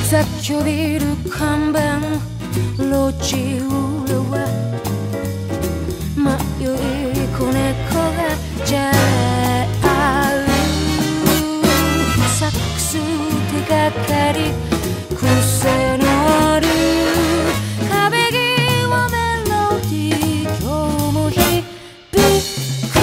雑居ビル看板路地裏は迷い子猫がじゃあうサックス手がかり癖のある壁際メロディー今日も響く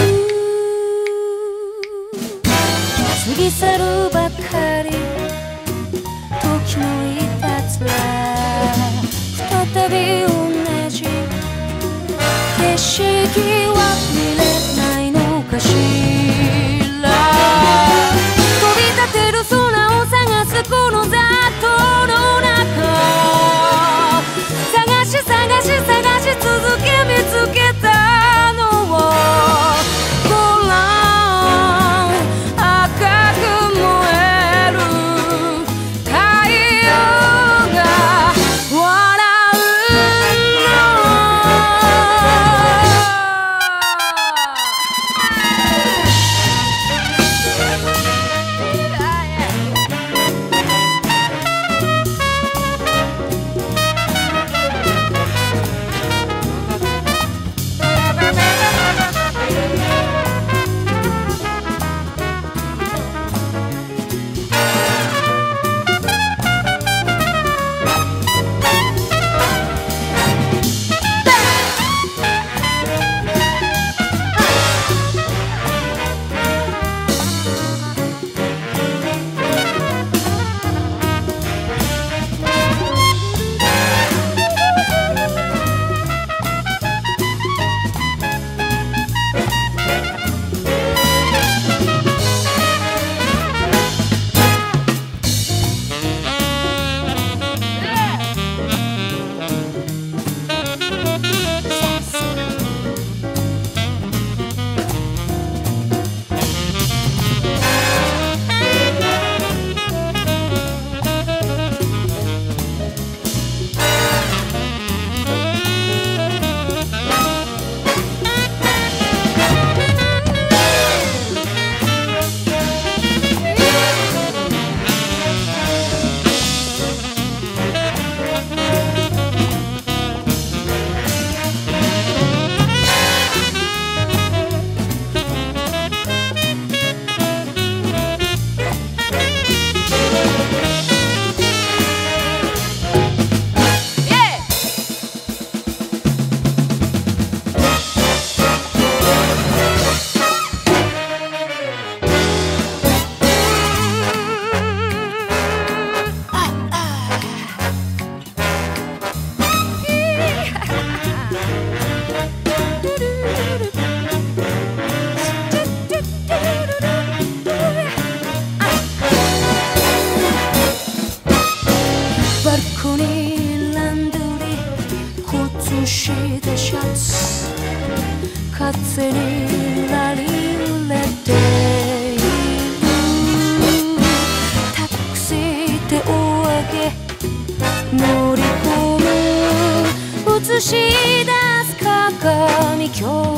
過ぎ去るばかり時のいたずら再び同じ景色は見れないのかしら飛び立てる空を探すこの雑踏の中探し探し探し続け見つけたのはご覧赤く燃える太陽が笑うのバルコニーランドリー靴下シャツ風になり揺れているタクシー手を上げ乗り込む映し出す鏡今日